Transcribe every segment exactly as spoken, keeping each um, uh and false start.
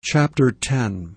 Chapter ten.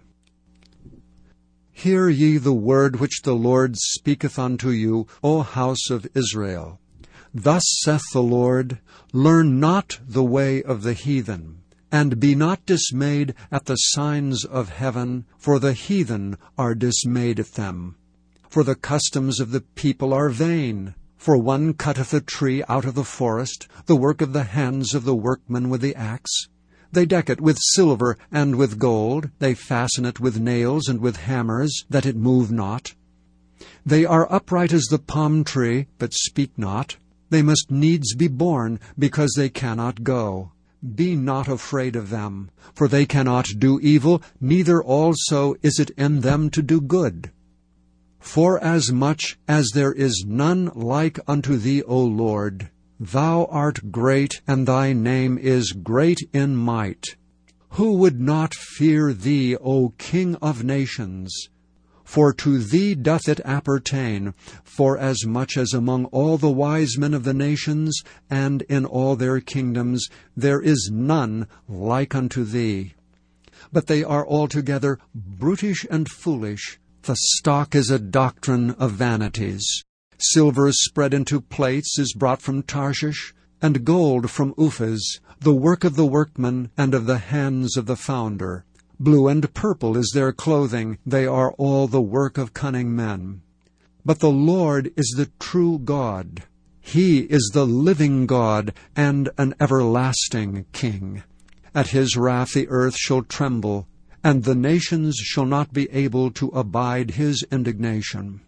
Hear ye the word which the Lord speaketh unto you, O house of Israel. Thus saith the Lord, Learn not the way of the heathen, and be not dismayed at the signs of heaven, for the heathen are dismayed at them. For the customs of the people are vain. For one cutteth a tree out of the forest, the work of the hands of the workman with the axe. They deck it with silver and with gold, they fasten it with nails and with hammers, that it move not. They are upright as the palm tree, but speak not. They must needs be born, because they cannot go. Be not afraid of them, for they cannot do evil, neither also is it in them to do good. Forasmuch as there is none like unto thee, O Lord, Thou art great, and thy name is great in might. Who would not fear thee, O King of nations? For to thee doth it appertain, forasmuch as among all the wise men of the nations, and in all their kingdoms, there is none like unto thee. But they are altogether brutish and foolish. The stock is a doctrine of vanities. Silver spread into plates is brought from Tarshish, and gold from Uphaz, the work of the workman and of the hands of the founder. Blue and purple is their clothing, they are all the work of cunning men. But the Lord is the true God. He is the living God and an everlasting King. At his wrath the earth shall tremble, and the nations shall not be able to abide his indignation.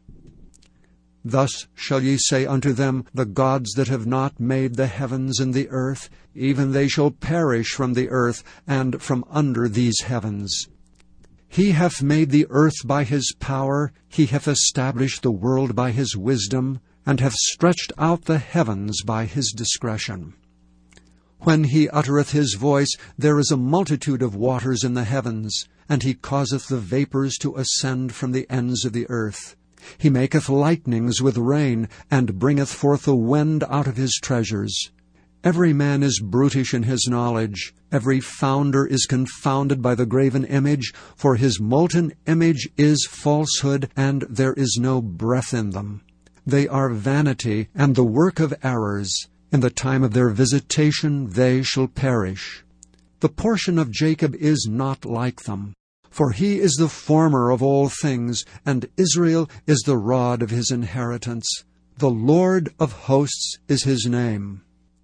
Thus shall ye say unto them, The gods that have not made the heavens and the earth, even they shall perish from the earth, and from under these heavens. He hath made the earth by his power, he hath established the world by his wisdom, and hath stretched out the heavens by his discretion. When he uttereth his voice, there is a multitude of waters in the heavens, and he causeth the vapors to ascend from the ends of the earth. He maketh lightnings with rain, and bringeth forth a wind out of his treasures. Every man is brutish in his knowledge. Every founder is confounded by the graven image, for his molten image is falsehood, and there is no breath in them. They are vanity, and the work of errors. In the time of their visitation they shall perish. The portion of Jacob is not like them. For he is the former of all things, and Israel is the rod of his inheritance. The Lord of hosts is his name.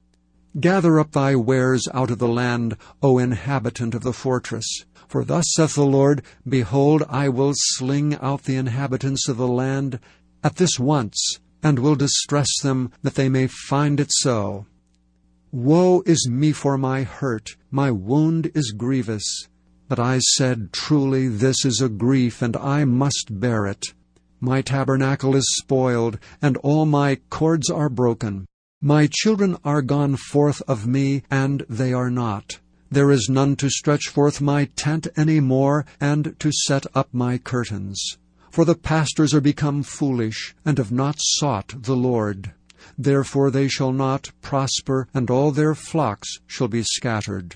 Gather up thy wares out of the land, O inhabitant of the fortress. For thus saith the Lord, Behold, I will sling out the inhabitants of the land at this once, and will distress them, that they may find it so. Woe is me for my hurt, my wound is grievous. But I said, Truly this is a grief, and I must bear it. My tabernacle is spoiled, and all my cords are broken. My children are gone forth of me, and they are not. There is none to stretch forth my tent any more, and to set up my curtains. For the pastors are become foolish, and have not sought the Lord. Therefore they shall not prosper, and all their flocks shall be scattered.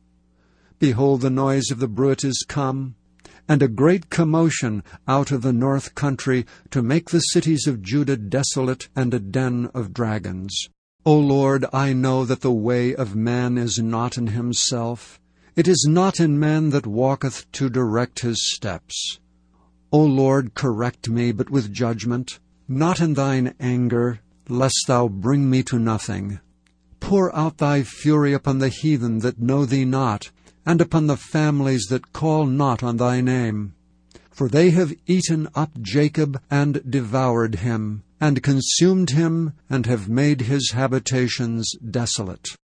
Behold, the noise of the bruit is come, and a great commotion out of the north country, to make the cities of Judah desolate, and a den of dragons. O Lord, I know that the way of man is not in himself. It is not in man that walketh to direct his steps. O Lord, correct me, but with judgment, not in thine anger, lest thou bring me to nothing. Pour out thy fury upon the heathen that know thee not, and upon the families that call not on thy name. For they have eaten up Jacob, and devoured him, and consumed him, and have made his habitations desolate.